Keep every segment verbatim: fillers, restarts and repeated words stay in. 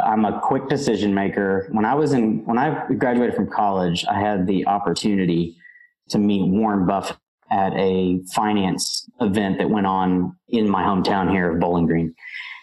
I'm a quick decision maker. When I was in, when I graduated from college, I had the opportunity to meet Warren Buffett at a finance event that went on in my hometown here of Bowling Green.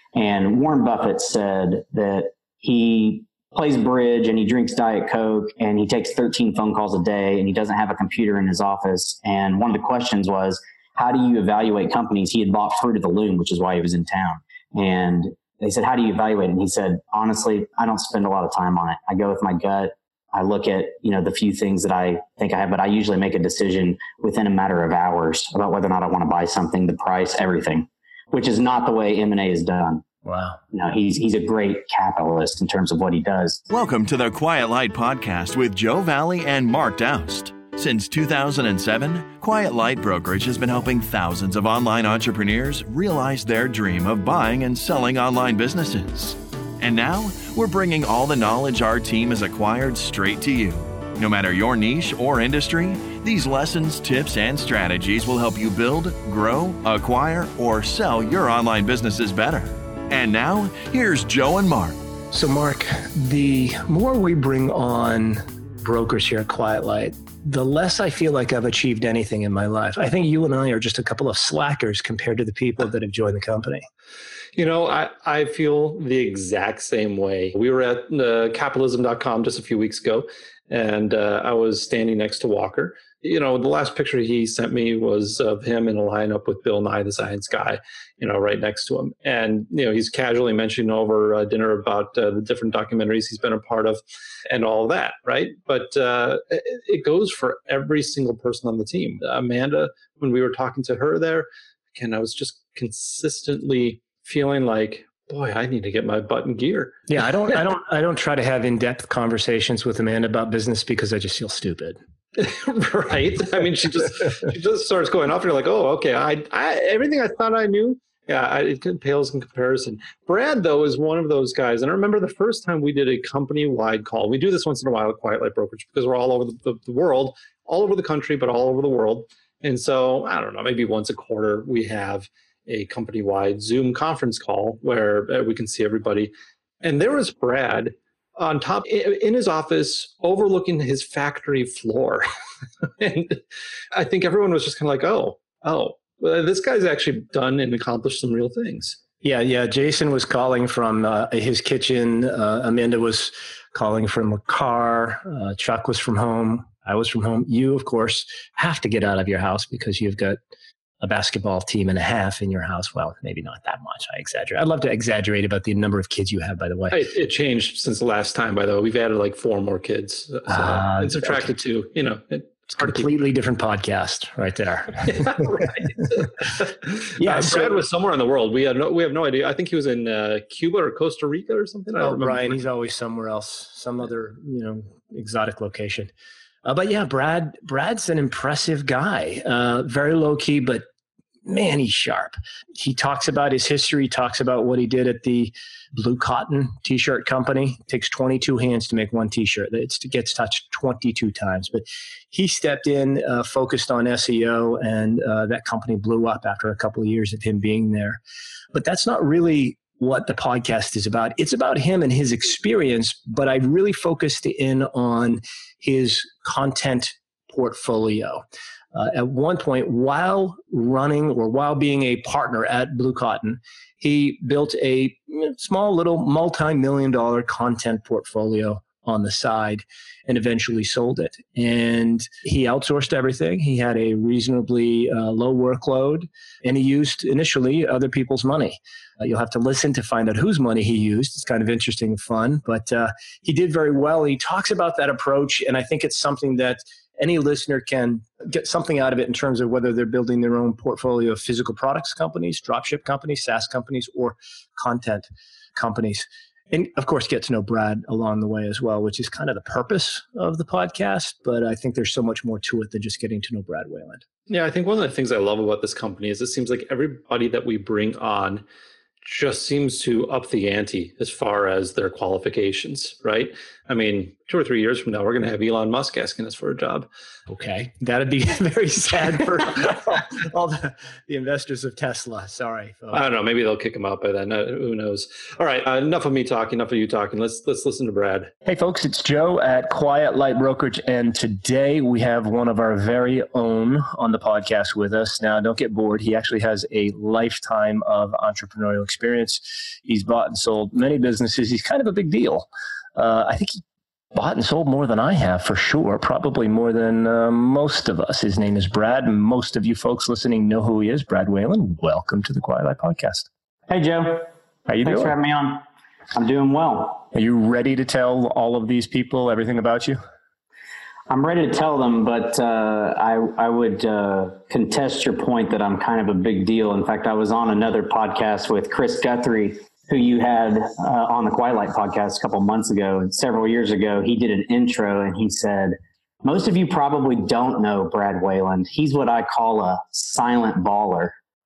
And Warren Buffett said that he plays bridge and he drinks Diet Coke and he takes thirteen phone calls a day and he doesn't have a computer in his office. And one of the questions was, how do you evaluate companies? He had bought Fruit of the Loom, which is why he was in town. And they said, how do you evaluate it? And he said, honestly, I don't spend a lot of time on it. I go with my gut. I look at, you know, the few things that I think I have, but I usually make a decision within a matter of hours about whether or not I want to buy something, the price, everything, which is not the way M and A is done. Wow. You know, he's, he's a great capitalist in terms of what he does. Welcome to the Quiet Light Podcast with Joe Valley and Mark Doust. Since two thousand seven, Quiet Light Brokerage has been helping thousands of online entrepreneurs realize their dream of buying and selling online businesses. And now, we're bringing all the knowledge our team has acquired straight to you. No matter your niche or industry, these lessons, tips, and strategies will help you build, grow, acquire, or sell your online businesses better. And now, here's Joe and Mark. So, Mark, the more we bring on brokers here at Quiet Light, the less I feel like I've achieved anything in my life. I think you and I are just a couple of slackers compared to the people that have joined the company. You know, I, I feel the exact same way. We were at uh, capitalism dot com just a few weeks ago, and uh, I was standing next to Walker. You know, the last picture he sent me was of him in a lineup with Bill Nye, the science guy, you know, right next to him. And, you know, he's casually mentioning over uh, dinner about uh, the different documentaries he's been a part of and all of that, right? But uh, it, it goes for every single person on the team. Amanda, when we were talking to her there, again, I was just consistently feeling like, boy, I need to get my butt in gear. Yeah, I don't, I don't, I don't try to have in-depth conversations with Amanda about business because I just feel stupid. Right. I mean, she just she just starts going off, and you're like, oh, okay. I, I everything I thought I knew, yeah, I, it pales in comparison. Brad, though, is one of those guys. And I remember the first time we did a company-wide call. We do this once in a while at Quiet Light Brokerage because we're all over the, the, the world, all over the country, but all over the world. And so, I don't know, maybe once a quarter we have a company-wide Zoom conference call where we can see everybody. And there was Brad on top in his office overlooking his factory floor. And I think everyone was just kind of like, oh, oh, well, this guy's actually done and accomplished some real things. Yeah, yeah. Jason was calling from uh, his kitchen. Uh, Amanda was calling from a car. Uh, Chuck was from home. I was from home. You, of course, have to get out of your house because you've got a basketball team and a half in your house. Well, maybe not that much. I exaggerate. I'd love to exaggerate about the number of kids you have, by the way. It, it changed since the last time, by the way. We've added like four more kids. So uh, it's subtracted okay. to, you know. It, it's a completely different podcast right there. Yeah, right. yeah, uh, so, Brad was somewhere in the world. We had no, we have no idea. I think he was in uh, Cuba or Costa Rica or something. I oh, don't remember. Ryan, he's always somewhere else, some other, you know, exotic location. Uh, but yeah, Brad, Brad's an impressive guy. Uh, very low key, but man, he's sharp. He talks about his history, talks about what he did at the Blue Cotton T-shirt company. It takes twenty-two hands to make one T-shirt. It gets touched twenty-two times. But he stepped in, uh, focused on S E O, and uh, that company blew up after a couple of years of him being there. But that's not really what the podcast is about. It's about him and his experience, but I really focused in on his content portfolio. Uh, at one point, while running or while being a partner at Blue Cotton, he built a small little multi-million dollar content portfolio on the side and eventually sold it. And he outsourced everything. He had a reasonably uh, low workload, and he used initially other people's money. Uh, you'll have to listen to find out whose money he used. It's kind of interesting and fun, but uh, he did very well. He talks about that approach, and I think it's something that any listener can get something out of it in terms of whether they're building their own portfolio of physical products companies, dropship companies, SaaS companies, or content companies. And of course, get to know Brad along the way as well, which is kind of the purpose of the podcast. But I think there's so much more to it than just getting to know Brad Wayland. Yeah, I think one of the things I love about this company is it seems like everybody that we bring on just seems to up the ante as far as their qualifications, right? I mean, two or three years from now, we're going to have Elon Musk asking us for a job. Okay. That'd be very sad for all, all the, the investors of Tesla. Sorry, folks. I don't know. Maybe they'll kick him out by then. Uh, who knows? All right. Uh, enough of me talking. Enough of you talking. Let's let's listen to Brad. Hey, folks. It's Joe at Quiet Light Brokerage. And today we have one of our very own on the podcast with us. Now, don't get bored. He actually has a lifetime of entrepreneurial experience. He's bought and sold many businesses. He's kind of a big deal. Uh, I think he bought and sold more than I have for sure, probably more than uh, most of us. His name is Brad. Most of you folks listening know who he is. Brad Whalen, welcome to the Quiet Light Podcast. Hey, Joe. How you Thanks doing? for having me on. I'm doing well. Are you ready to tell all of these people everything about you? I'm ready to tell them, but uh, I, I would uh, contest your point that I'm kind of a big deal. In fact, I was on another podcast with Chris Guthrie, who you had uh, on the Quiet Light podcast a couple of months ago, and several years ago. He did an intro and he said, most of you probably don't know Brad Whalen. He's what I call a silent baller.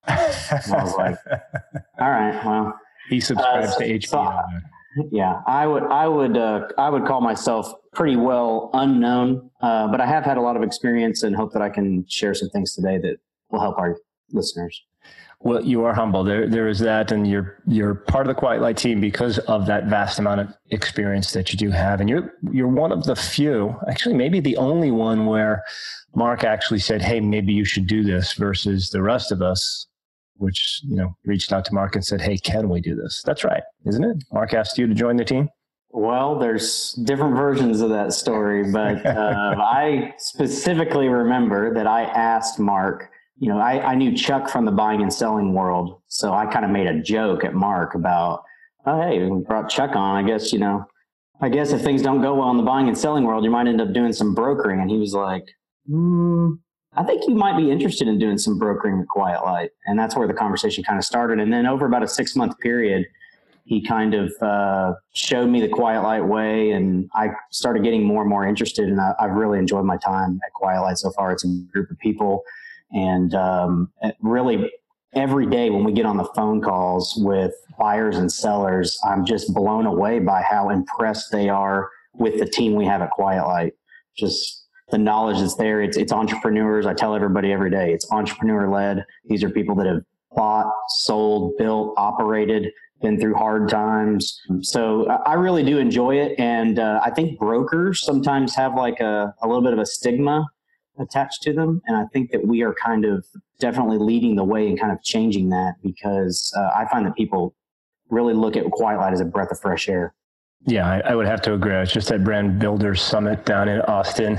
And I was like, all right, well. He subscribes uh, to H B O. So, yeah, I would, I would, uh, I would call myself pretty well unknown, uh, but I have had a lot of experience and hope that I can share some things today that will help our listeners. Well, you are humble. There, there is that, and you're you're part of the Quiet Light team because of that vast amount of experience that you do have, and you're you're one of the few, actually, maybe the only one where Mark actually said, "Hey, maybe you should do this," versus the rest of us, which you know reached out to Mark and said, "Hey, can we do this?" That's right, isn't it? Mark asked you to join the team. Well, there's different versions of that story, but uh, I specifically remember that I asked Mark. You know, I, I knew Chuck from the buying and selling world. So I kind of made a joke at Mark about, oh, hey, we brought Chuck on. I guess, you know, I guess if things don't go well in the buying and selling world, you might end up doing some brokering. And he was like, hmm, I think you might be interested in doing some brokering at Quiet Light. And that's where the conversation kind of started. And then over about a six month period, he kind of uh, showed me the Quiet Light way. And I started getting more and more interested. And I, I've really enjoyed my time at Quiet Light so far. It's a group of people. And um, really, every day when we get on the phone calls with buyers and sellers, I'm just blown away by how impressed they are with the team we have at Quiet Light. Just the knowledge that's there. It's it's entrepreneurs. I tell everybody every day, it's entrepreneur led. These are people that have bought, sold, built, operated, been through hard times. So I really do enjoy it. And uh, I think brokers sometimes have like a, a little bit of a stigma attached to them. And I think that we are kind of definitely leading the way and kind of changing that, because uh, I find that people really look at Quiet Light as a breath of fresh air. Yeah, I, I would have to agree. I was just at Brand Builders Summit down in Austin,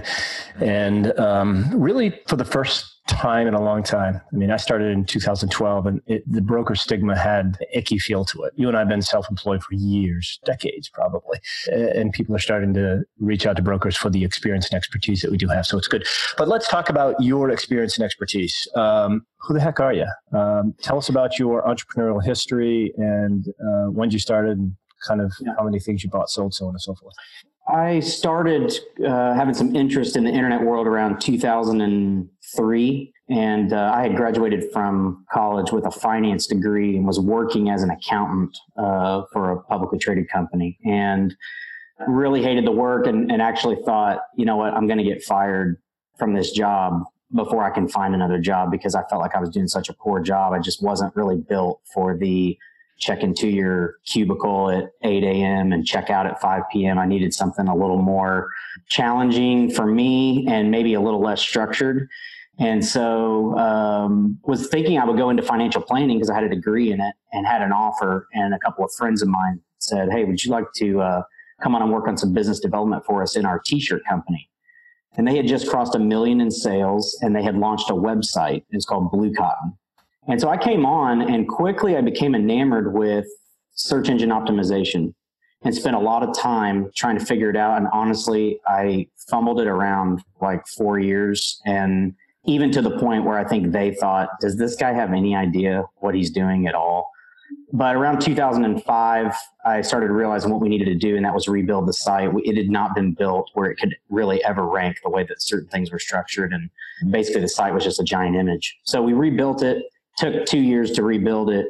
and um, really for the first time in a long time. I mean, I started in two thousand twelve, and it, the broker stigma had an icky feel to it. You and I have been self-employed for years, decades probably, and people are starting to reach out to brokers for the experience and expertise that we do have. So it's good. But let's talk about your experience and expertise. Um, who the heck are you? Um, tell us about your entrepreneurial history and uh, when you started, and kind of yeah. how many things you bought, sold, so on and so forth. I started uh, having some interest in the internet world around two thousand three, and uh, I had graduated from college with a finance degree and was working as an accountant uh, for a publicly traded company, and really hated the work and, and actually thought, you know what, I'm going to get fired from this job before I can find another job, because I felt like I was doing such a poor job. I just wasn't really built for the check into your cubicle at eight a.m. and check out at five p.m. I needed something a little more challenging for me and maybe a little less structured. And so um, was thinking I would go into financial planning because I had a degree in it and had an offer. And a couple of friends of mine said, hey, would you like to uh, come on and work on some business development for us in our t-shirt company? And they had just crossed a million in sales, and they had launched a website. It's called Blue Cotton. And so I came on, and quickly I became enamored with search engine optimization and spent a lot of time trying to figure it out. And honestly, I fumbled it around like four years. And even to the point where I think they thought, does this guy have any idea what he's doing at all? But around two thousand five, I started realizing what we needed to do, and that was rebuild the site. It had not been built where it could really ever rank the way that certain things were structured. And basically the site was just a giant image. So we rebuilt it. Took two years to rebuild it.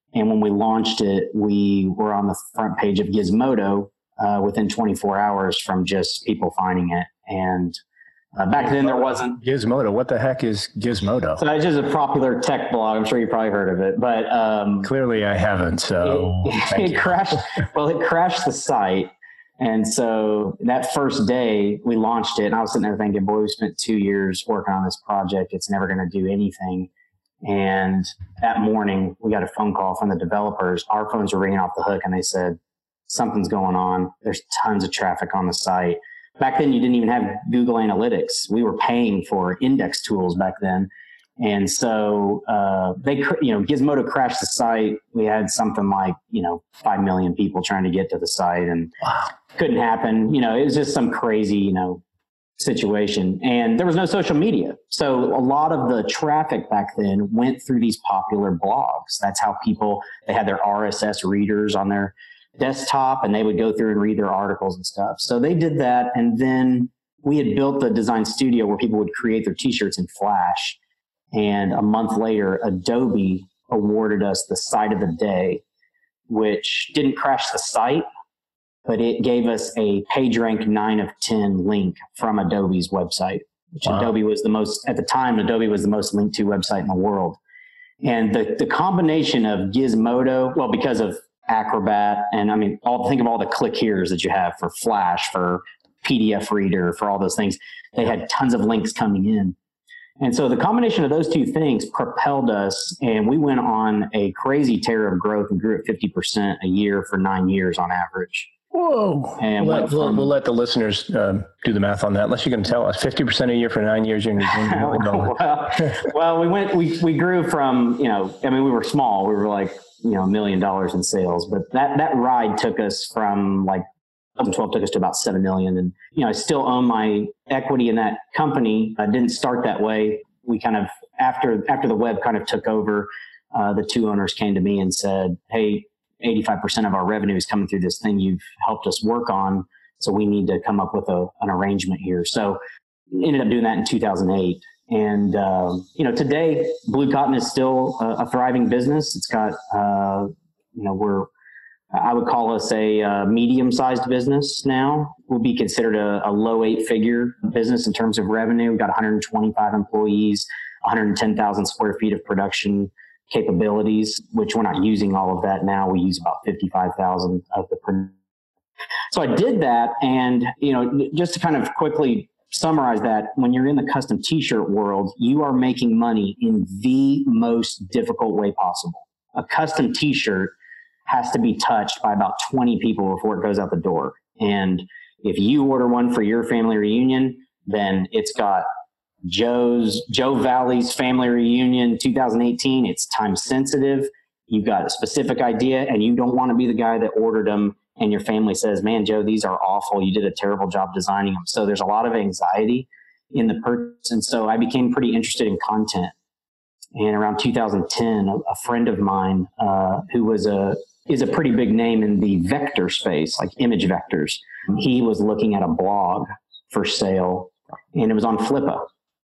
And when we launched it, we were on the front page of Gizmodo uh, within twenty-four hours from just people finding it. And uh, back then there wasn't Gizmodo. What the heck is Gizmodo? So it's just a popular tech blog. I'm sure you probably heard of it, but um, clearly I haven't. So it, it crashed. Well, it crashed the site. And so that first day we launched it, and I was sitting there thinking, boy, we spent two years working on this project. It's never going to do anything. And that morning we got a phone call from the developers. Our phones were ringing off the hook, and they said, something's going on. There's tons of traffic on the site. Back then you didn't even have Google Analytics. We were paying for index tools back then. And so uh, they, you know, Gizmodo crashed the site. We had something like, you know, five million people trying to get to the site, and wow. Couldn't happen. You know, it was just some crazy, you know, situation. And there was no social media. So a lot of the traffic back then went through these popular blogs. That's how people, they had their R S S readers on their desktop, and they would go through and read their articles and stuff. So they did that. And then we had built the design studio where people would create their t-shirts in Flash. And a month later, Adobe awarded us the site of the day, which didn't crash the site, but it gave us a PageRank nine of ten link from Adobe's website, which wow. Adobe was the most, at the time, Adobe was the most linked to website in the world. And the, the combination of Gizmodo, well, because of Acrobat, and I mean, all think of all the click here's that you have for Flash, for P D F Reader, for all those things. They had tons of links coming in. And so the combination of those two things propelled us, and we went on a crazy tear of growth and grew at fifty percent a year for nine years on average. Whoa. And we'll, let, from, we'll let the listeners uh, do the math on that, unless you can tell us fifty percent a year for nine years. You're well, well, we went, we, we grew from, you know, I mean, we were small. We were like, you know, a million dollars in sales, but that, that ride took us from like, twenty twelve took us to about seven million. And, you know, I still own my equity in that company. I didn't start that way. We kind of, after, after the web kind of took over, uh, the two owners came to me and said, hey, eighty-five percent of our revenue is coming through this thing you've helped us work on. So we need to come up with a, an arrangement here. So ended up doing that in two thousand eight. And, uh, you know, today Blue Cotton is still a, a thriving business. It's got, uh, you know, we're, I would call us a uh, medium-sized business now. We'll be considered a, a low eight-figure business in terms of revenue. We've got one hundred twenty-five employees, one hundred ten thousand square feet of production capabilities, which we're not using all of that now. We use about fifty-five thousand of the production. So I did that, and you know, just to kind of quickly summarize that, when you're in the custom t-shirt world, you are making money in the most difficult way possible. A custom t-shirt has to be touched by about twenty people before it goes out the door. And if you order one for your family reunion, then it's got Joe's, Joe Valley's family reunion two thousand eighteen. It's time sensitive. You've got a specific idea, and you don't want to be the guy that ordered them and your family says, man, Joe, these are awful. You did a terrible job designing them. So there's a lot of anxiety in the purchase. And so I became pretty interested in content. And around two thousand ten, a, a friend of mine uh, who was a is a pretty big name in the vector space, like image vectors. He was looking at a blog for sale, and it was on Flippa.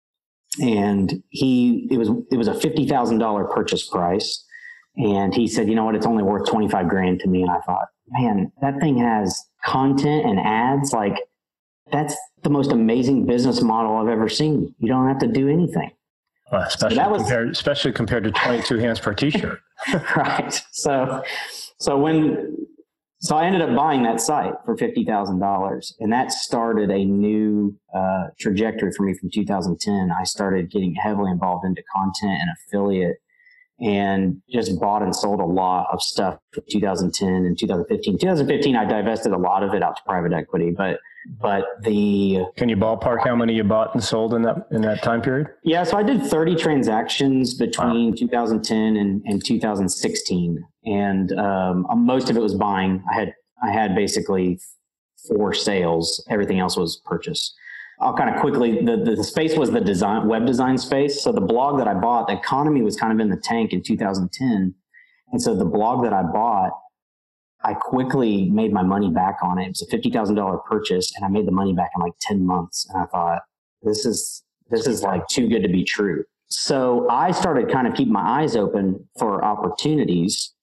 And he it was it was a fifty thousand dollars purchase price. And he said, you know what, it's only worth twenty-five grand to me. And I thought, man, that thing has content and ads. Like, that's the most amazing business model I've ever seen. You don't have to do anything. Well, especially, so was, compared, especially compared to twenty-two hands per t-shirt. Right. So, so when, so I ended up buying that site for fifty thousand dollars, and that started a new uh, trajectory for me from two thousand ten. I started getting heavily involved into content and affiliate, and just bought and sold a lot of stuff for two thousand ten and two thousand fifteen. two thousand fifteen, I divested a lot of it out to private equity, but but the can you ballpark how many you bought and sold in that in that time period? Yeah, so I did thirty transactions between wow. two thousand ten and, and two thousand sixteen, and um, most of it was buying. I had I had basically four sales. Everything else was purchase. I'll kind of quickly, the, the space was the design, web design space. So the blog that I bought, the economy was kind of in the tank in two thousand ten. And so the blog that I bought, I quickly made my money back on it. It was a fifty thousand dollars purchase, and I made the money back in like ten months. And I thought, this is, this is like too good to be true. So I started kind of keeping my eyes open for opportunities.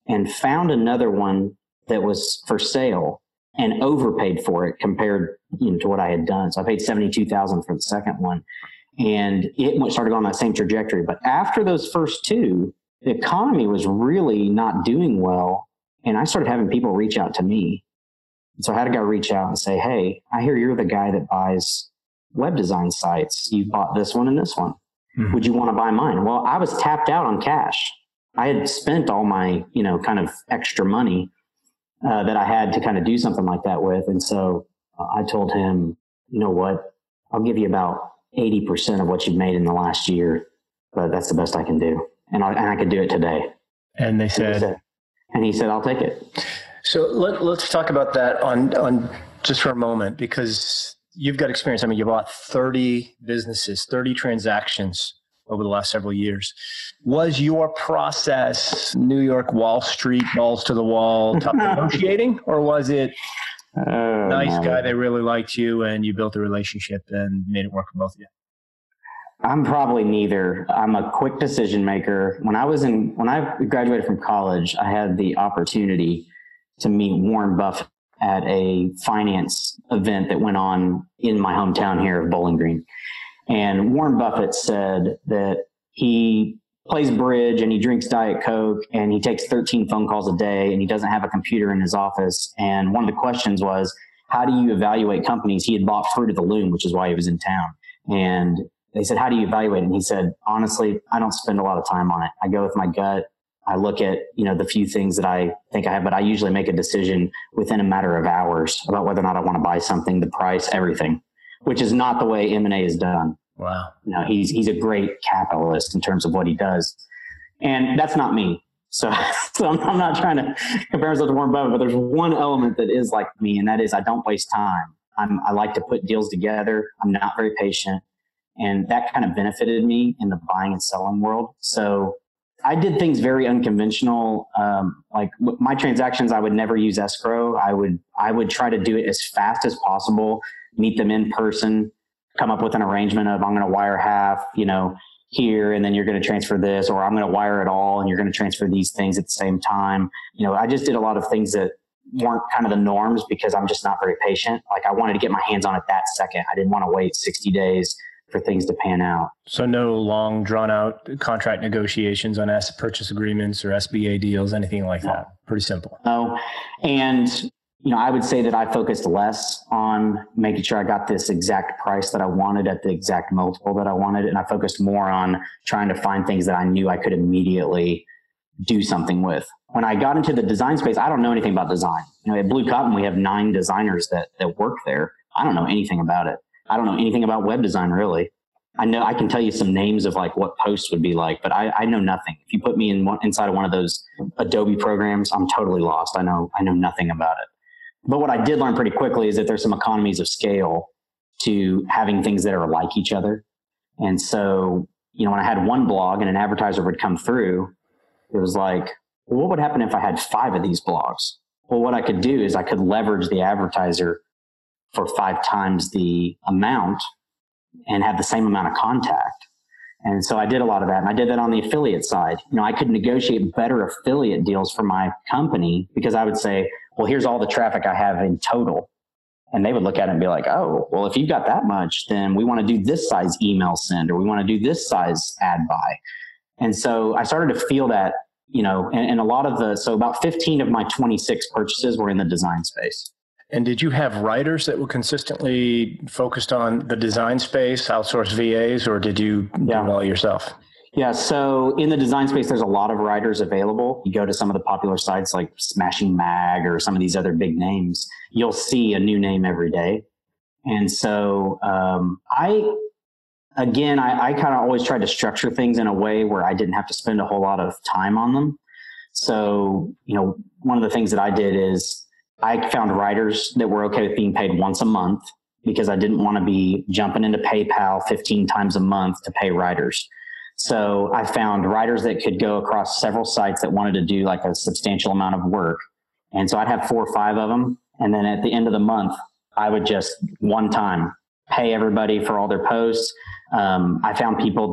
and found another one that was for sale and overpaid for it compared, you know, to what I had done. So I paid seventy-two thousand dollars for the second one, and it went, started on that same trajectory. But after those first two, the economy was really not doing well. And I started having people reach out to me. So I had a guy reach out and say, hey, I hear you're the guy that buys web design sites. You bought this one and this one. Mm-hmm. Would you want to buy mine? Well, I was tapped out on cash. I had spent all my, you know, kind of extra money uh, that I had to kind of do something like that with. And so uh, I told him, you know what, I'll give you about eighty percent of what you've made in the last year, but that's the best I can do. And I, and I could do it today. And they said, and he said, and he said I'll take it. So let, let's talk about that on, on just for a moment, because you've got experience. I mean, you bought thirty businesses, thirty transactions over the last several years. Was your process New York Wall Street, balls to the wall, tough negotiating, or was it oh, nice man. guy, they really liked you and you built a relationship and made it work for both of you? I'm probably neither. I'm a quick decision maker. When I was in, when I graduated from college, I had the opportunity to meet Warren Buffett at a finance event that went on in my hometown here of Bowling Green. And Warren Buffett said that he plays bridge and he drinks Diet Coke and he takes thirteen phone calls a day and he doesn't have a computer in his office. And one of the questions was, how do you evaluate companies? He had bought Fruit of the Loom, which is why he was in town. And they said, how do you evaluate it? And he said, honestly, I don't spend a lot of time on it. I go with my gut. I look at, you know, the few things that I think I have, but I usually make a decision within a matter of hours about whether or not I want to buy something, the price, everything, which is not the way M and A is done. Wow. You know, he's, he's a great capitalist in terms of what he does. And that's not me. So, so I'm, I'm not trying to compare myself to Warren Buffett, but there's one element that is like me, and that is I don't waste time. I'm, I like to put deals together. I'm not very patient. And that kind of benefited me in the buying and selling world. So I did things very unconventional. Um, like my transactions, I would never use escrow. I would, I would try to do it as fast as possible, meet them in person, come up with an arrangement of I'm going to wire half, you know, here, and then you're going to transfer this, or I'm going to wire it all and you're going to transfer these things at the same time. You know, I just did a lot of things that weren't kind of the norms because I'm just not very patient. Like I wanted to get my hands on it that second. I didn't want to wait sixty days for things to pan out. So no long drawn out contract negotiations on asset purchase agreements or S B A deals, anything like no. that. Pretty simple. No. And, you know, I would say that I focused less on making sure I got this exact price that I wanted at the exact multiple that I wanted. And I focused more on trying to find things that I knew I could immediately do something with. When I got into the design space, I don't know anything about design. You know, at Blue Cotton, we have nine designers that, that work there. I don't know anything about it. I don't know anything about web design, really. I know I can tell you some names of like what posts would be like, but I, I know nothing. If you put me in one, inside of one of those Adobe programs, I'm totally lost. I know, I know nothing about it. But what I did learn pretty quickly is that there's some economies of scale to having things that are like each other. And so, you know, when I had one blog and an advertiser would come through, it was like, well, what would happen if I had five of these blogs? Well, what I could do is I could leverage the advertiser for five times the amount and have the same amount of contact. And so I did a lot of that. And I did that on the affiliate side. You know, I could negotiate better affiliate deals for my company because I would say, well, here's all the traffic I have in total. And they would look at it and be like, oh, well, if you've got that much, then we want to do this size email send, or we want to do this size ad buy. And so I started to feel that, you know, and, and a lot of the, so about fifteen of my twenty-six purchases were in the design space. And did you have writers that were consistently focused on the design space, outsourced V As, or did you yeah. do it all yourself? Yeah. So in the design space, there's a lot of writers available. You go to some of the popular sites like Smashing Mag or some of these other big names, you'll see a new name every day. And so um, I, again, I, I kind of always tried to structure things in a way where I didn't have to spend a whole lot of time on them. So, you know, one of the things that I did is I found writers that were okay with being paid once a month because I didn't want to be jumping into PayPal fifteen times a month to pay writers. So I found writers that could go across several sites that wanted to do like a substantial amount of work. And so I'd have four or five of them. And then at the end of the month, I would just one time pay everybody for all their posts. Um, I found people that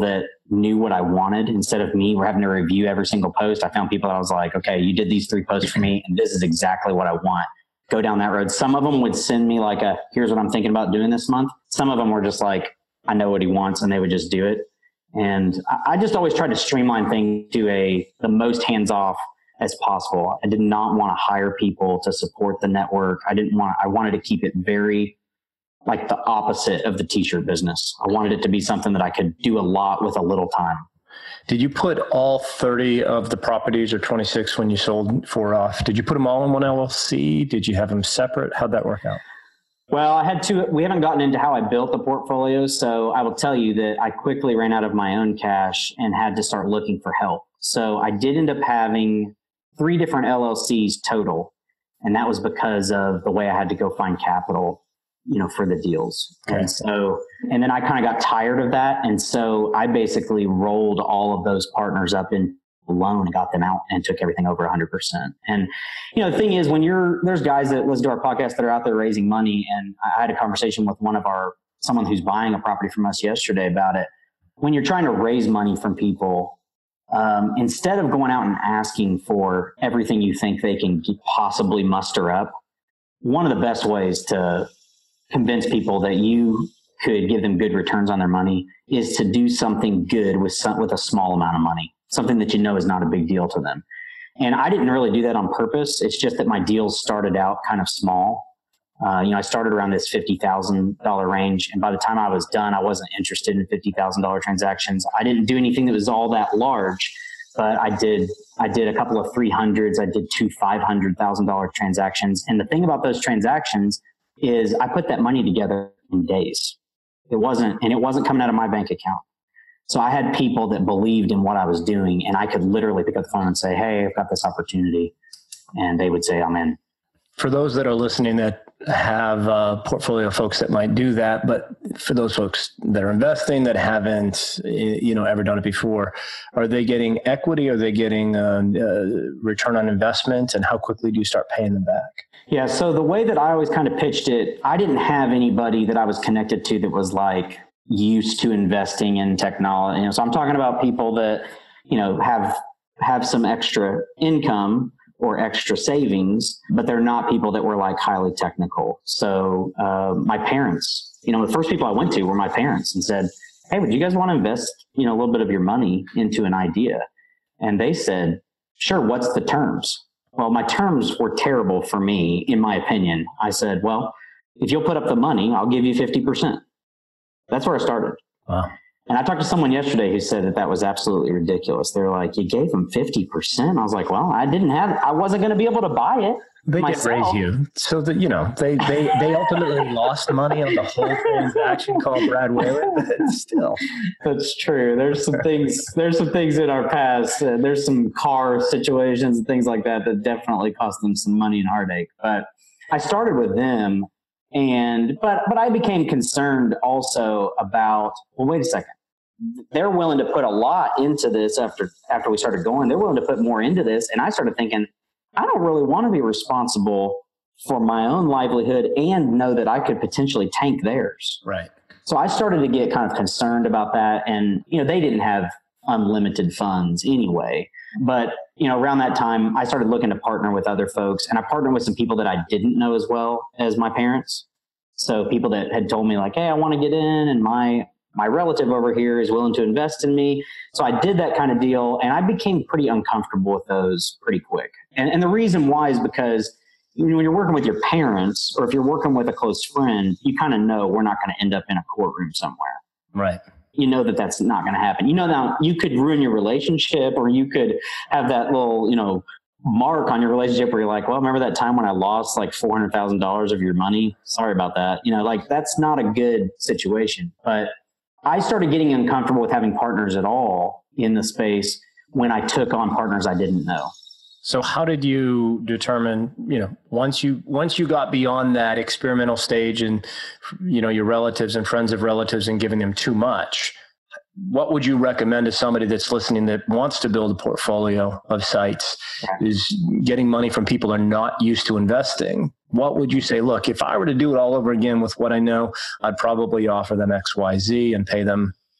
knew what I wanted instead of me having to review every single post. I found people that I was like, okay, you did these three posts for me and this is exactly what I want. Go down that road. Some of them would send me like a, here's what I'm thinking about doing this month. Some of them were just like, I know what he wants, and they would just do it. And I just always tried to streamline things to a, the most hands-off as possible. I did not want to hire people to support the network. I didn't want, I wanted to keep it very like the opposite of the t-shirt business. I wanted it to be something that I could do a lot with a little time. Did you put all thirty of the properties, or twenty-six when you sold four off? Did you put them all in one L L C? Did you have them separate? How'd that work out? Well, I had two. We haven't gotten into how I built the portfolio. So I will tell you that I quickly ran out of my own cash and had to start looking for help. So I did end up having three different L L Cs total. And that was because of the way I had to go find capital, you know, for the deals. Okay. And so, and then I kind of got tired of that. And so I basically rolled all of those partners up in a loan and got them out and took everything over one hundred percent. And, you know, the thing is, when you're, there's guys that listen to our podcast that are out there raising money. And I had a conversation with one of our, someone who's buying a property from us yesterday about it. When you're trying to raise money from people, um, instead of going out and asking for everything you think they can possibly muster up, one of the best ways to convince people that you could give them good returns on their money is to do something good with some, with a small amount of money, something that you know is not a big deal to them. And I didn't really do that on purpose. It's just that my deals started out kind of small. Uh, you know, I started around this fifty thousand dollars range. And by the time I was done, I wasn't interested in fifty thousand dollars transactions. I didn't do anything that was all that large, but I did, I did a couple of three hundreds. I did two five hundred thousand dollars transactions. And the thing about those transactions is I put that money together in days. It wasn't, and it wasn't coming out of my bank account. So I had people that believed in what I was doing, and I could literally pick up the phone and say, hey, I've got this opportunity. And they would say, I'm in. For those that are listening that have uh, portfolio folks that might do that, but for those folks that are investing that haven't, you know, ever done it before, are they getting equity? Are they getting uh, uh, return on investment? And how quickly do you start paying them back? Yeah. So the way that I always kind of pitched it, I didn't have anybody that I was connected to that was like used to investing in technology. You know, so I'm talking about people that, you know, have, have some extra income or extra savings, but they're not people that were like highly technical. So uh, my parents, you know, the first people I went to were my parents and said, hey, would you guys want to invest, you know, a little bit of your money into an idea? And they said, sure, what's the terms? Well, my terms were terrible for me, in my opinion. I said, well, if you'll put up the money, I'll give you fifty percent. That's where I started. Wow. And I talked to someone yesterday who said that that was absolutely ridiculous. They're like, you gave them fifty percent? I was like, well, I didn't have, I wasn't going to be able to buy it. They myself. Did raise you. So that, you know, they, they, they ultimately lost money on the whole transaction called Brad Whalen, but still. That's true. There's some things, there's some things in our past. Uh, there's some car situations and things like that that definitely cost them some money and heartache. But I started with them. And, but, but I became concerned also about, well, wait a second. They're willing to put a lot into this after, after we started going. They're willing to put more into this. And I started thinking, I don't really want to be responsible for my own livelihood and know that I could potentially tank theirs. Right. So I started to get kind of concerned about that. And, you know, they didn't have unlimited funds anyway. But, you know, around that time, I started looking to partner with other folks. And I partnered with some people that I didn't know as well as my parents. So people that had told me like, hey, I want to get in, and my my relative over here is willing to invest in me. So I did that kind of deal, and I became pretty uncomfortable with those pretty quick. And, and the reason why is because when you're working with your parents, or if you're working with a close friend, you kind of know we're not going to end up in a courtroom somewhere. Right. You know that that's not going to happen. You know, now you could ruin your relationship, or you could have that little, you know, mark on your relationship where you're like, well, remember that time when I lost like four hundred thousand dollars of your money? Sorry about that. You know, like that's not a good situation. But I started getting uncomfortable with having partners at all in the space when I took on partners I didn't know. So how did you determine, you know, once you, once you got beyond that experimental stage and, you know, your relatives and friends of relatives and giving them too much, what would you recommend to somebody that's listening that wants to build a portfolio of sites, yeah. is getting money from people who are not used to investing? What would you say? Look, if I were to do it all over again with what I know, I'd probably offer them X, Y, Z and pay them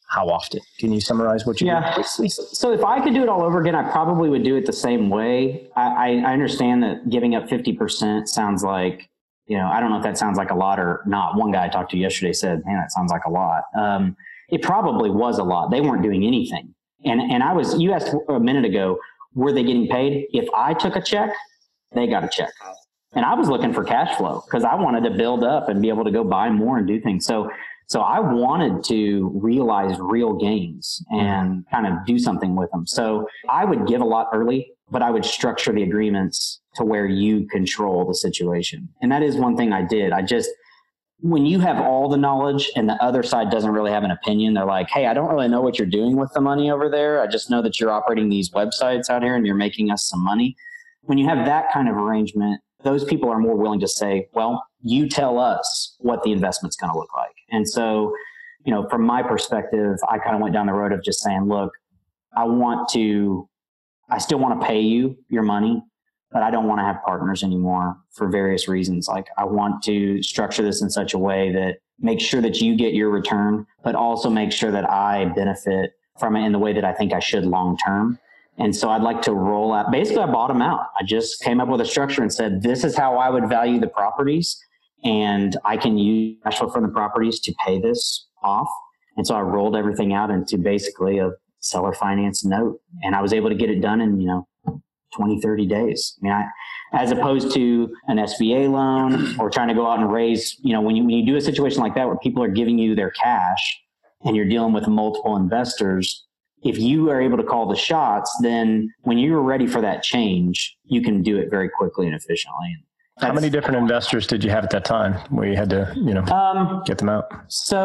how often? Can you summarize what you yeah. do? So if I could do it all over again, I probably would do it the same way. I, I understand that giving up fifty percent sounds like, you know, I don't know if that sounds like a lot or not. One guy I talked to yesterday said, man, that sounds like a lot. Um, it probably was a lot. They weren't doing anything. And, and I was, you asked a minute ago, were they getting paid? If I took a check, they got a check. And I was looking for cash flow because I wanted to build up and be able to go buy more and do things. So, so I wanted to realize real gains and kind of do something with them. So I would give a lot early, but I would structure the agreements to where you control the situation. And that is one thing I did. I just, when you have all the knowledge and the other side doesn't really have an opinion, they're like, hey, I don't really know what you're doing with the money over there. I just know that you're operating these websites out here and you're making us some money. When you have that kind of arrangement, those people are more willing to say, well, you tell us what the investment's going to look like. And so, you know, from my perspective, I kind of went down the road of just saying, look, I want to, I still want to pay you your money, but I don't want to have partners anymore for various reasons. Like I want to structure this in such a way that makes sure that you get your return, but also make sure that I benefit from it in the way that I think I should long-term. And so I'd like to roll out, basically I bought them out. I just came up with a structure and said, this is how I would value the properties. And I can use cash flow from the properties to pay this off. And so I rolled everything out into basically a seller finance note. And I was able to get it done in, you know, twenty, thirty days. I mean, I, as opposed to an S B A loan or trying to go out and raise, you know, when you, when you do a situation like that where people are giving you their cash and you're dealing with multiple investors, if you are able to call the shots, then when you're ready for that change, you can do it very quickly and efficiently. How many different investors did you have at that time where you had to, you know, um, get them out?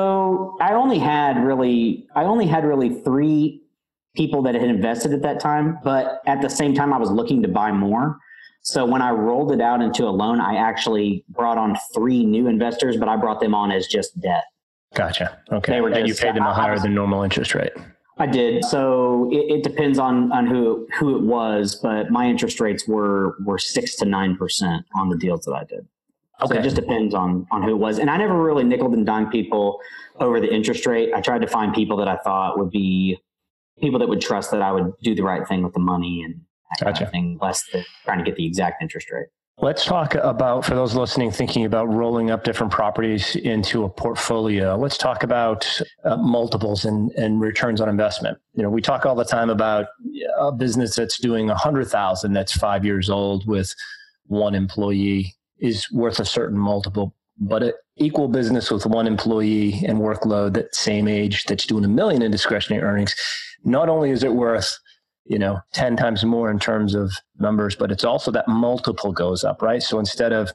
So I only had really, I only had really three people that had invested at that time, but at the same time, I was looking to buy more. So when I rolled it out into a loan, I actually brought on three new investors, but I brought them on as just debt. Gotcha. Okay. They were and just, you paid them a higher was, than normal interest rate. I did. So it, it depends on, on who, who it was, but my interest rates were, were six to nine percent on the deals that I did. Okay. So it just depends on, on who it was. And I never really nickeled and dimed people over the interest rate. I tried to find people that I thought would be people that would trust that I would do the right thing with the money and that gotcha. kind of thing, less than trying to get the exact interest rate. Let's talk about, for those listening, thinking about rolling up different properties into a portfolio. Let's talk about uh, multiples and, and returns on investment. You know, we talk all the time about a business that's doing a hundred thousand, that's five years old with one employee is worth a certain multiple, but an equal business with one employee and workload that same age that's doing a million in discretionary earnings, not only is it worth you know, ten times more in terms of numbers, but it's also that multiple goes up, right? So instead of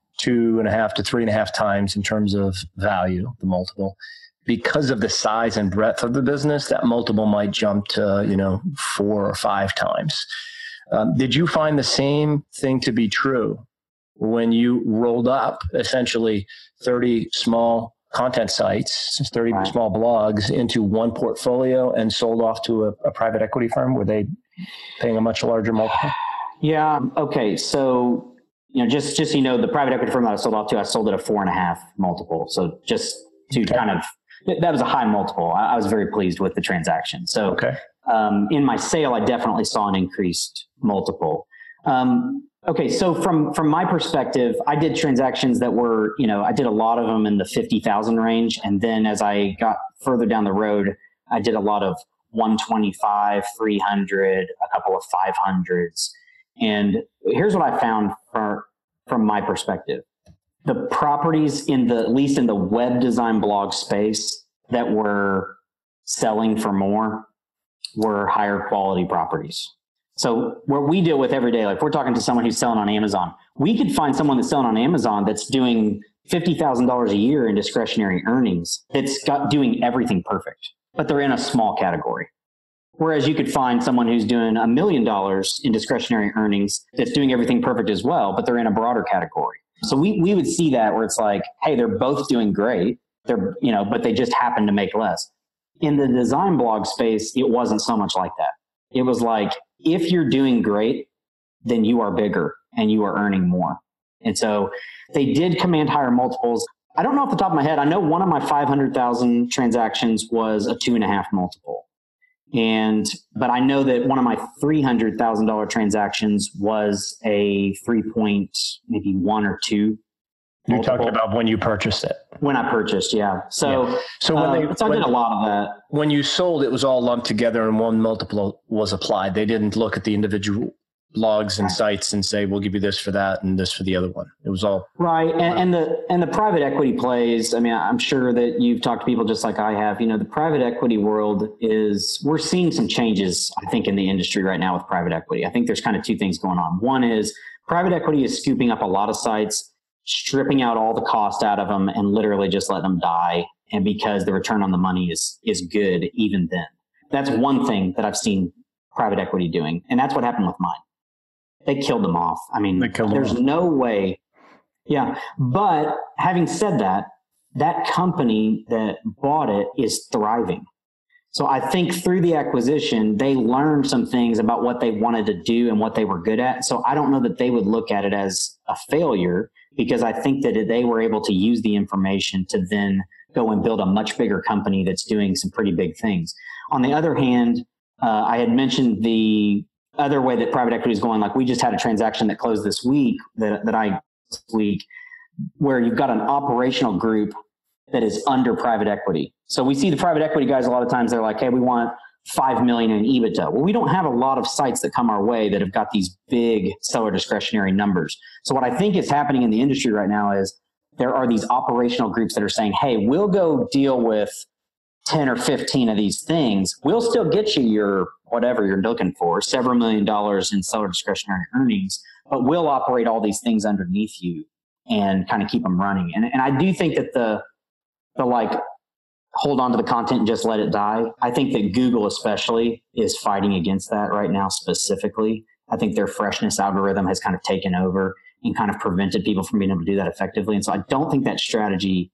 two and a half to three and a half times in terms of value, the multiple, because of the size and breadth of the business, that multiple might jump to, you know, four or five times. Um, did you find the same thing to be true when you rolled up essentially thirty small content sites, thirty right. small blogs into one portfolio and sold off to a, a private equity firm? Were they paying a much larger multiple? Yeah. Okay. So, you know, just, just, you know, the private equity firm that I sold off to, I sold at a four and a half multiple. So just to okay. kind of, that was a high multiple. I, I was very pleased with the transaction. So okay. um, in my sale, I definitely saw an increased multiple. Um, Okay. So from, from my perspective, I did transactions that were, you know, I did a lot of them in the fifty thousand range. And then as I got further down the road, I did a lot of one twenty-five, three hundred, a couple of five hundreds. And here's what I found for, from my perspective. The properties in the, at least in the web design blog space that were selling for more were higher quality properties. So what we deal with every day, like if we're talking to someone who's selling on Amazon, we could find someone that's selling on Amazon that's doing fifty thousand dollars a year in discretionary earnings. That's got doing everything perfect, but they're in a small category. Whereas you could find someone who's doing a million dollars in discretionary earnings that's doing everything perfect as well, but they're in a broader category. So we, we would see that where it's like, hey, they're both doing great. They're, you know, but they just happen to make less. In the design blog space, it wasn't so much like that. It was like, if you're doing great, then you are bigger and you are earning more. And so they did command higher multiples. I don't know off the top of my head. I know one of my five hundred thousand transactions was a two and a half multiple. And, but I know that one of my three hundred thousand dollars transactions was a three point, maybe one or two. You're multiple. talking about when you purchased it. When I purchased, yeah. So, yeah. so when uh, they, so I when, did a lot of that. When you sold, it was all lumped together and one multiple was applied. They didn't look at the individual logs and sites and say, we'll give you this for that and this for the other one. It was all right. And, and the and the private equity plays, I mean, I'm sure that you've talked to people just like I have. You know, the private equity world is, we're seeing some changes, I think, in the industry right now with private equity. I think there's kind of two things going on. One is private equity is scooping up a lot of sites, stripping out all the cost out of them and literally just letting them die. And because the return on the money is is good even then. That's one thing that I've seen private equity doing. And that's what happened with mine. They killed them off. I mean, there's no way. Yeah. But having said that, that company that bought it is thriving. So I think through the acquisition, they learned some things about what they wanted to do and what they were good at. So I don't know that they would look at it as a failure, because I think that they were able to use the information to then go and build a much bigger company that's doing some pretty big things. On the other hand, uh, I had mentioned the other way that private equity is going. Like, we just had a transaction that closed this week that, that I this week where you've got an operational group that is under private equity. So we see the private equity guys a lot of times, they're like, hey, we want five million in EBITDA. Well, we don't have a lot of sites that come our way that have got these big seller discretionary numbers. So what I think is happening in the industry right now is there are these operational groups that are saying, hey, we'll go deal with ten or fifteen of these things. We'll still get you your whatever you're looking for, several million dollars in seller discretionary earnings, but we'll operate all these things underneath you and kind of keep them running. And, and I do think that the, the like, hold on to the content and just let it die. I think that Google especially is fighting against that right now specifically. I think their freshness algorithm has kind of taken over and kind of prevented people from being able to do that effectively. And so I don't think that strategy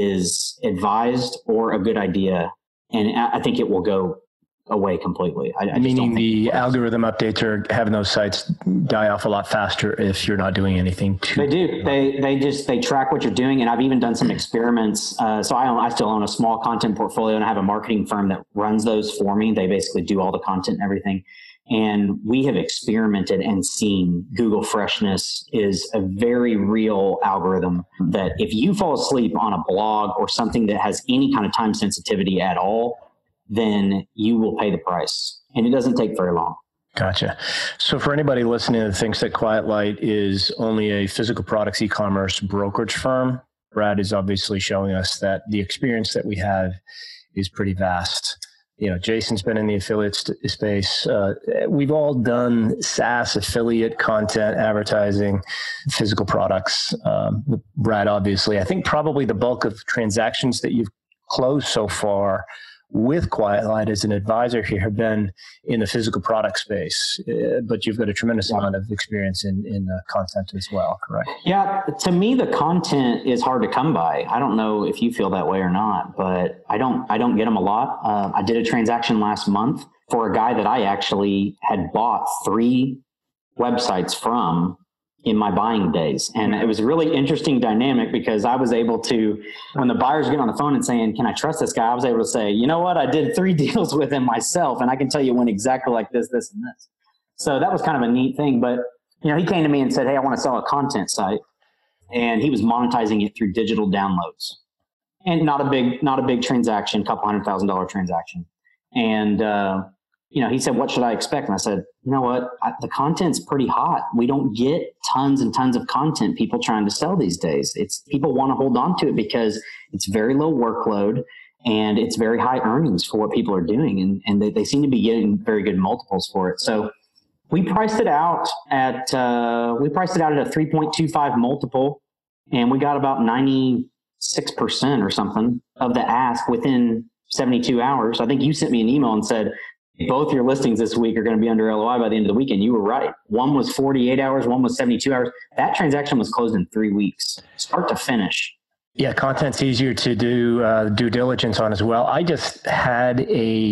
is advised or a good idea. And I think it will go away completely. I, I Meaning the algorithm updates are having those sites die off a lot faster if you're not doing anything to. They do. They they just they track what you're doing, and I've even done some experiments. Uh, so I own, I still own a small content portfolio, and I have a marketing firm that runs those for me. They basically do all the content and everything. And we have experimented and seen Google Freshness is a very real algorithm that if you fall asleep on a blog or something that has any kind of time sensitivity at all, then you will pay the price. And it doesn't take very long. Gotcha. So for anybody listening that thinks that Quiet Light is only a physical products e-commerce brokerage firm, Brad is obviously showing us that the experience that we have is pretty vast. You know, Jason's been in the affiliate st- space. Uh, we've all done SaaS affiliate content, advertising, physical products. Um, Brad, obviously, I think probably the bulk of transactions that you've closed so far with Quiet Light as an advisor here have been in the physical product space, uh, but you've got a tremendous yeah. amount of experience in, in uh, content as well, correct? Yeah, to me, the content is hard to come by. I don't know if you feel that way or not, but I don't, I don't get them a lot. Uh, I did a transaction last month for a guy that I actually had bought three websites from in my buying days. And it was a really interesting dynamic because I was able to, when the buyers get on the phone and saying, can I trust this guy? I was able to say, you know what? I did three deals with him myself, and I can tell you went exactly like this, this, and this. So that was kind of a neat thing. But, you know, he came to me and said, hey, I want to sell a content site. And he was monetizing it through digital downloads. And not a big, not a big transaction, couple hundred thousand dollar transaction. And, uh, you know, he said, what should I expect? And I said, you know what? I, the content's pretty hot. We don't get tons and tons of content people trying to sell these days. It's people want to hold on to it because it's very low workload and it's very high earnings for what people are doing. And, and they, they seem to be getting very good multiples for it. So we priced it out at, uh, we priced it out at a three point two five multiple, and we got about ninety-six percent or something of the ask within seventy-two hours. I think you sent me an email and said, both your listings this week are going to be under L O I by the end of the weekend. You were right. One was forty-eight hours. One was seventy-two hours. That transaction was closed in three weeks, start to finish. Yeah, content's easier to do uh, due diligence on as well. I just had a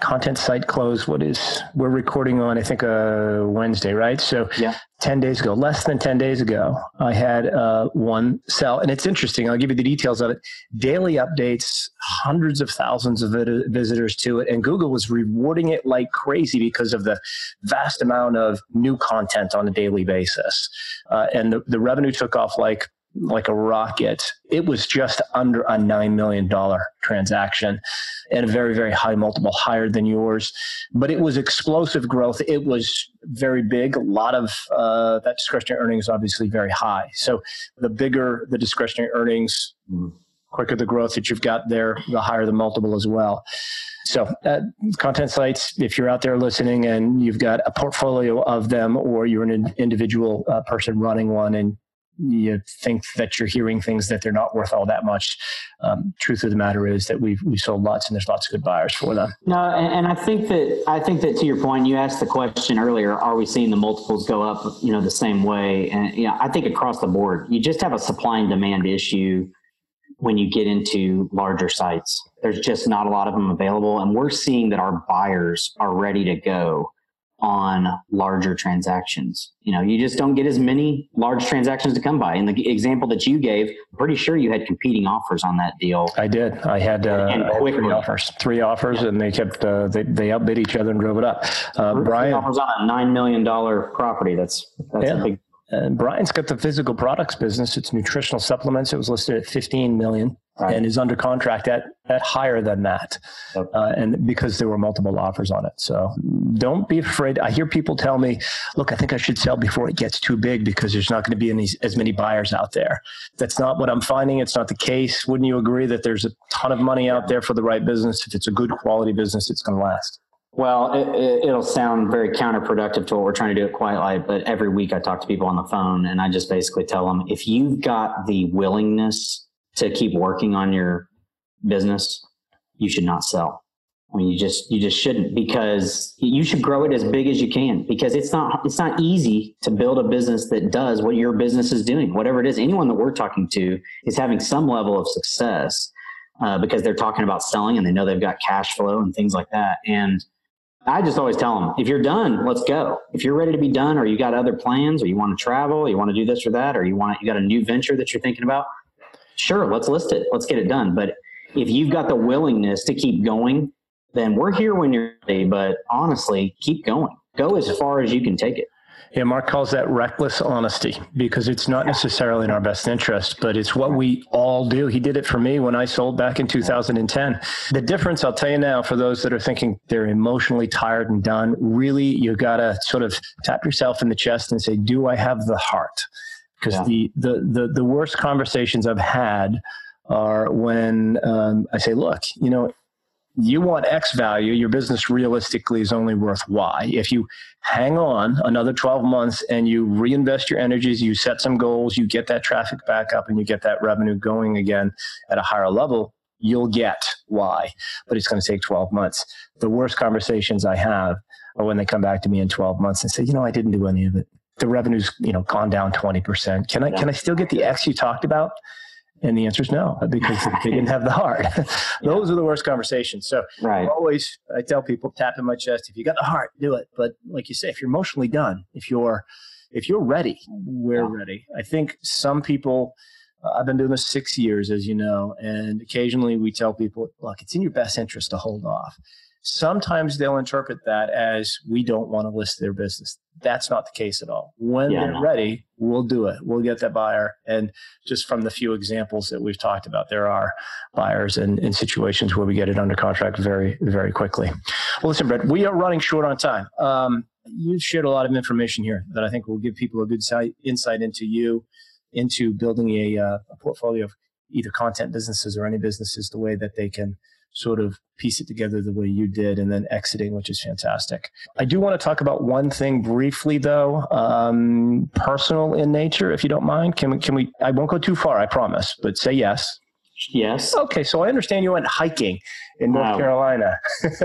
content site closed. What is, we're recording on, I think, uh, Wednesday, right? So yeah. ten days ago, less than ten days ago, I had uh, one sell. And it's interesting. I'll give you the details of it. Daily updates, hundreds of thousands of vid- visitors to it. And Google was rewarding it like crazy because of the vast amount of new content on a daily basis. Uh, and the, the revenue took off like like a rocket. It was just under a nine million dollars transaction and a very, very high multiple, higher than yours. But it was explosive growth. It was very big. A lot of uh, that discretionary earnings, obviously very high. So the bigger the discretionary earnings, quicker the growth that you've got there, the higher the multiple as well. So uh, content sites, if you're out there listening and you've got a portfolio of them, or you're an individual uh, person running one and you think that you're hearing things that they're not worth all that much. Um, truth of the matter is that we've we've sold lots, and there's lots of good buyers for them. No, and, and I think that I think that to your point, you asked the question earlier: are we seeing the multiples go up, you know, the same way? And you know, I think across the board, you just have a supply and demand issue when you get into larger sites. There's just not a lot of them available, and we're seeing that our buyers are ready to go on larger transactions. You know, you just don't get as many large transactions to come by. In the example that you gave, I'm pretty sure you had competing offers on that deal. I did. I had, uh, and I had three offers, three offers, yeah. and they kept, uh, they, they outbid each other and drove it up. Uh, Brian offers on a nine million dollars property. That's, that's yeah. a big. And Brian's got the physical products business. It's nutritional supplements. It was listed at fifteen million right. and is under contract at, at higher than that. Yep. Uh, and because there were multiple offers on it. So don't be afraid. I hear people tell me, look, I think I should sell before it gets too big because there's not going to be any, as many buyers out there. That's not what I'm finding. It's not the case. Wouldn't you agree that there's a ton of money out there for the right business? If it's a good quality business, it's going to last. Well, it, it, it'll sound very counterproductive to what we're trying to do at Quiet Light, but every week I talk to people on the phone and I just basically tell them, if you've got the willingness to keep working on your business, you should not sell. I mean, you just, you just shouldn't, because you should grow it as big as you can, because it's not, it's not easy to build a business that does what your business is doing, whatever it is. Anyone that we're talking to is having some level of success uh, because they're talking about selling and they know they've got cash flow and things like that. And I just always tell them, if you're done, let's go. If you're ready to be done, or you got other plans, or you want to travel, you want to do this or that, or you want, you got a new venture that you're thinking about, sure, let's list it. Let's get it done. But if you've got the willingness to keep going, then we're here when you're ready. But honestly, keep going. Go as far as you can take it. Yeah, Mark calls that reckless honesty, because it's not necessarily in our best interest, but it's what we all do. He did it for me when I sold back in two thousand ten. The difference, I'll tell you now, for those that are thinking they're emotionally tired and done, really, you got to sort of tap yourself in the chest and say, do I have the heart? Because yeah. the, the, the, the worst conversations I've had are when um, I say, look, you know, you want X value, your business realistically is only worth Y. If you hang on another twelve months and you reinvest your energies, you set some goals, you get that traffic back up and you get that revenue going again at a higher level, you'll get Y. But it's going to take twelve months. The worst conversations I have are when they come back to me in twelve months and say, you know, I didn't do any of it. The revenue's, you know, gone down twenty percent. Can I, yeah. can I still get the X you talked about? And the answer is no, because they didn't have the heart. Those yeah. are the worst conversations. So right. always, I tell people, tap in my chest, if you got the heart, do it. But like you say, if you're emotionally done, if you're, if you're ready, we're yeah. ready. I think some people, uh, I've been doing this six years, as you know, and occasionally we tell people, look, it's in your best interest to hold off. Sometimes they'll interpret that as we don't want to list their business. That's not the case at all. When yeah, they're no. ready, we'll do it. We'll get that buyer. And just from the few examples that we've talked about, there are buyers in, in situations where we get it under contract very, very quickly. Well, listen, Brett, we are running short on time. Um, you've shared a lot of information here that I think will give people a good site, insight into you, into building a, uh, a portfolio of either content businesses or any businesses, the way that they can sort of piece it together the way you did, and then exiting, which is fantastic. I do want to talk about one thing briefly, though, um, personal in nature, if you don't mind. Can we, can we, I won't go too far, I promise, but say yes. Yes. Okay, so I understand you went hiking in North wow. Carolina.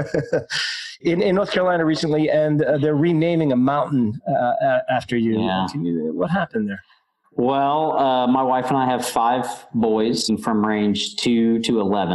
in, in North Carolina recently, and uh, they're renaming a mountain uh, after you. Yeah. Can you. What happened there? Well, uh, my wife and I have five boys from range two to eleven.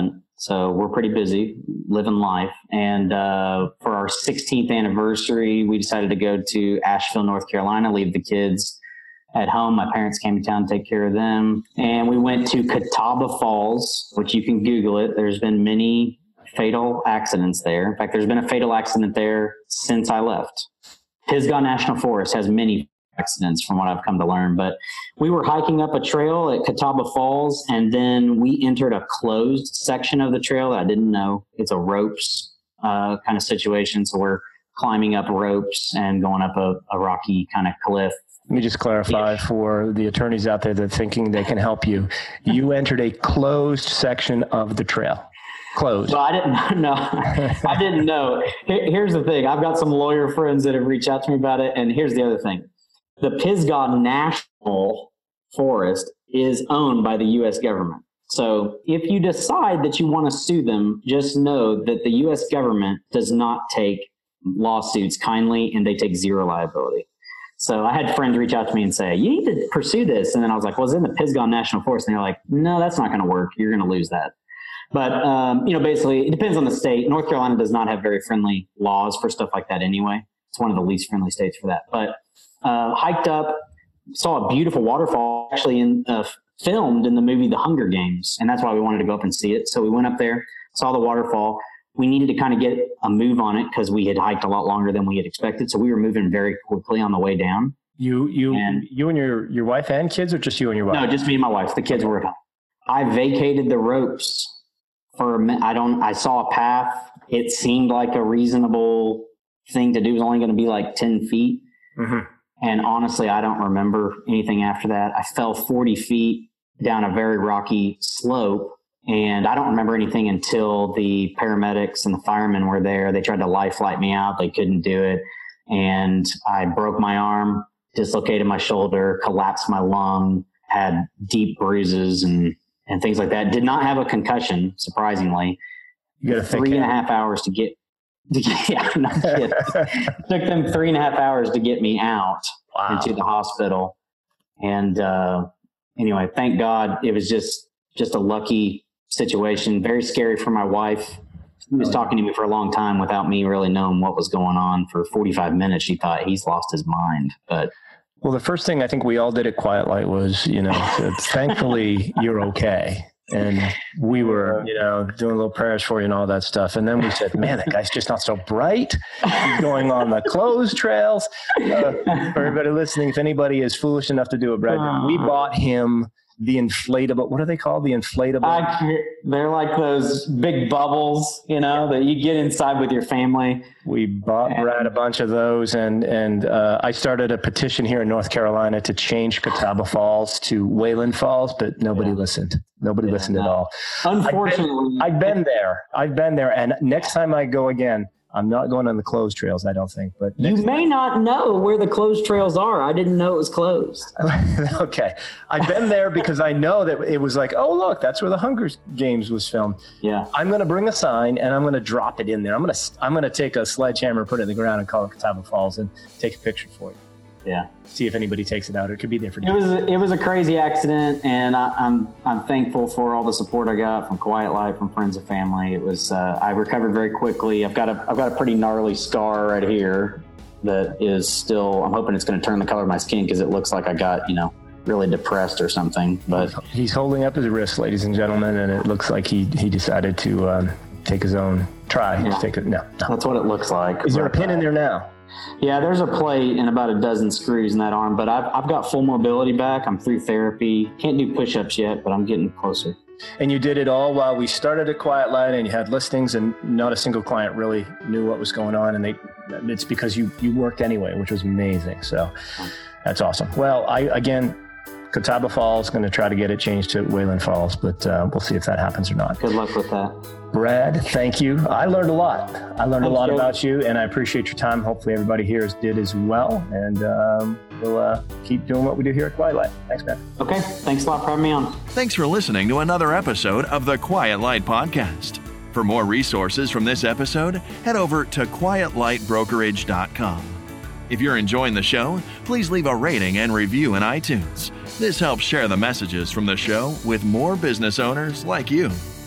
So we're pretty busy living life. And uh, for our sixteenth anniversary, we decided to go to Asheville, North Carolina, leave the kids at home. My parents came to town to take care of them. And we went to Catawba Falls, which you can Google it. There's been many fatal accidents there. In fact, there's been a fatal accident there since I left. Pisgah National Forest has many accidents from what I've come to learn, but we were hiking up a trail at Catawba Falls, and then we entered a closed section of the trail that I didn't know. It's a ropes uh, kind of situation. So we're climbing up ropes and going up a, a rocky kind of cliff. Let me just clarify for the attorneys out there that are thinking they can help you. You entered a closed section of the trail. Closed. Well, I didn't know. I didn't know. Here's the thing. I've got some lawyer friends that have reached out to me about it. And here's the other thing. The Pisgah National Forest is owned by the U S government. So if you decide that you want to sue them, just know that the U S government does not take lawsuits kindly, and they take zero liability. So I had friends reach out to me and say, you need to pursue this. And then I was like, well, it's in the Pisgah National Forest. And they're like, no, that's not going to work. You're going to lose that. But, um, you know, basically, it depends on the state. North Carolina does not have very friendly laws for stuff like that anyway. It's one of the least friendly states for that. But uh, hiked up, saw a beautiful waterfall, actually in, uh, filmed in the movie The Hunger Games. And that's why we wanted to go up and see it. So we went up there, saw the waterfall. We needed to kind of get a move on it because we had hiked a lot longer than we had expected. So we were moving very quickly on the way down. You, you, and, you and your, your wife and kids, or just you and your wife? No, just me and my wife. The kids were at home. I vacated the ropes. For a minute, I don't, I saw a path. It seemed like a reasonable thing to do. It was only going to be like ten feet. Mm-hmm. And honestly, I don't remember anything after that. I fell forty feet down a very rocky slope, and I don't remember anything until the paramedics and the firemen were there. They tried to life flight me out. They couldn't do it. And I broke my arm, dislocated my shoulder, collapsed my lung, had deep bruises and and things like that. Did not have a concussion, surprisingly. You got three and a half hours to get, to get yeah, no kidding. Took them three and a half hours to get me out wow. into the hospital. And uh, anyway, thank God it was just, just a lucky situation. Very scary for my wife. She was talking to me for a long time without me really knowing what was going on. For forty-five minutes, she thought he's lost his mind. But well, the first thing I think we all did at Quiet Light was, you know, thankfully you're okay. And we were, you know, doing little prayers for you and all that stuff. And then we said, man, that guy's just not so bright. He's going on the closed trails. Uh, for everybody listening, if anybody is foolish enough to do it, Brad, uh, we bought him the inflatable, what are they called? The inflatable? I, they're like those big bubbles, you know, that you get inside with your family. We bought and, Brad a bunch of those, and and uh, I started a petition here in North Carolina to change Catawba Falls to Wayland Falls, but nobody yeah. listened. Nobody yeah, listened no. at all. Unfortunately. I've been, I've been there. I've been there, and next time I go again, I'm not going on the closed trails, I don't think. But you may time. not know where the closed trails are. I didn't know it was closed. Okay. I've been there because I know that it was like, oh, look, that's where the Hunger Games was filmed. Yeah. I'm going to bring a sign, and I'm going to drop it in there. I'm going to I'm going to take a sledgehammer, put it in the ground, and call it Catawba Falls, and take a picture for you. Yeah. See if anybody takes it out. It could be there for it was a, it was a crazy accident, and I, I'm I'm thankful for all the support I got from Quiet Light, from friends and family. It was uh, I recovered very quickly. I've got a I've got a pretty gnarly scar right here that is still. I'm hoping it's going to turn the color of my skin because it looks like I got you know really depressed or something. But he's holding up his wrist, ladies and gentlemen, and it looks like he he decided to um, take his own try. Yeah. Take it. No, no, that's what it looks like. Is there a pin in there now? Yeah, there's a plate and about a dozen screws in that arm, but I've I've got full mobility back. I'm through therapy. Can't do push-ups yet, but I'm getting closer. And you did it all while we started at Quiet Light, and you had listings, and not a single client really knew what was going on, and they it's because you you worked anyway, which was amazing. So that's awesome. Well, I again, Catawba Falls, going to try to get it changed to Wayland Falls, but uh, we'll see if that happens or not. Good luck with that. Brad, thank you. I learned a lot. I learned Thanks, a lot Joe. about you, and I appreciate your time. Hopefully everybody here did as well, and um, we'll uh, keep doing what we do here at Quiet Light. Thanks, man. Okay. Thanks a lot for having me on. Thanks for listening to another episode of the Quiet Light Podcast. For more resources from this episode, head over to quiet light brokerage dot com. If you're enjoying the show, please leave a rating and review in iTunes. This helps share the messages from the show with more business owners like you.